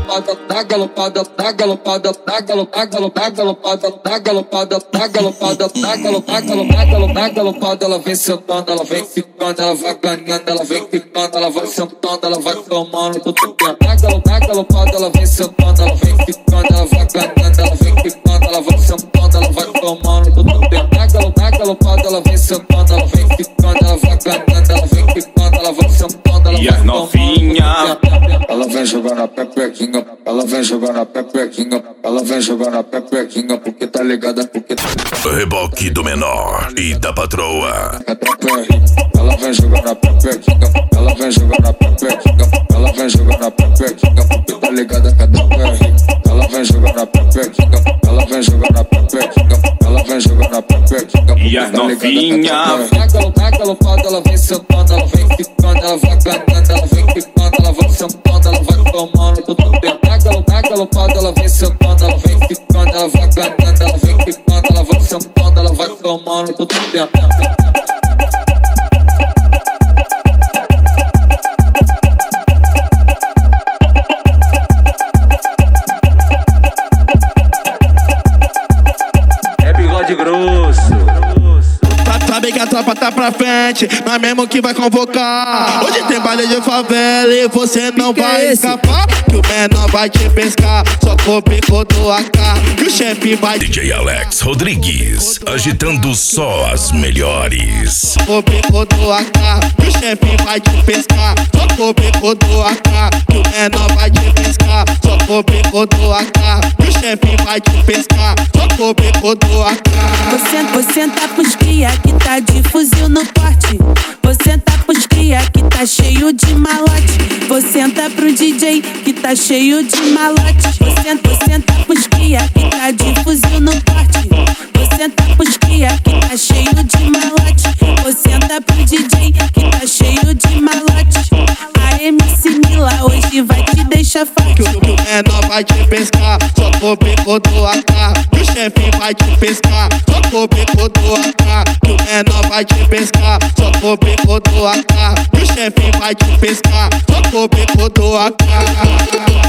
Ela vem sentando, ela vem ficando, ela vai ganhando, ela vem ficando, ela vai sentando, ela vai tomando tudo dentro. Ela vem sentando, ela vem ficando, ela vai ganhando, ela vem ficando, ela vai sentando, ela vai tomando tudo dentro. Ela vem sentando, ela vem ficando, ela vai ganhando, ela vem ficando, ela vai sentando, ela vai tomando. E as novinha? Ela vem jogando a pepequinha, ela vem jogando a pepequinha, ela vem jogando a pepequinha, porque tá ligada, porque tá ligada. Reboque do menor e da patroa. Ela vem jogando a pepequinha, ela vem jogando a pepequinha, ela vem jogando a pepequinha, porque tá ligada, cadê o PR? Ela vem jogando a pepequinha, ela vem jogando a pepequinha, ela vem jogando a pepequinha. E as novinha? Ela vem sentando, ela vem ficando, ela vai ganhando, ela vem ficando, ela vai sentando, ela vai tomando tudo dentro. Ela vem sentando, ela vem ficando, ela vai ganhando, ela vem ficando, ela vai sentando, ela vai tomando tudo dentro. Sabe que a tropa tá pra frente, nós mesmo que vai convocar. Hoje tem baile de favela e você não vai escapar. Que o menor vai te pescar, só com o bico do AK. Que o chefe vai... DJ Alex Rodrigues, agitando só as melhores. Com o bico do AK, que o chefe vai te pescar, só com o bico do AK. Que o menor vai te pescar, só com o bico do AK. Que o chefe vai te pescar, só com o bico do AK. Você tá pros cria que tá de fuzil no porte. Você tá pros cria que tá cheio de malote. Você tá pro DJ que tá cheio de malote. Você tá pros cria que tá de fuzil no porte. Você tá pros cria que tá cheio de malote. Você tá pro DJ que tá cheio de malote. A MC Mila hoje vai te deixar forte. Que o menor vai te pescar, só com o bico do AK. Que o chefe vai te pescar, só com o bico do AK. Que o menor vai te pescar, só com o bico do AK. Que o chefe vai te pescar, só com o bico do AK.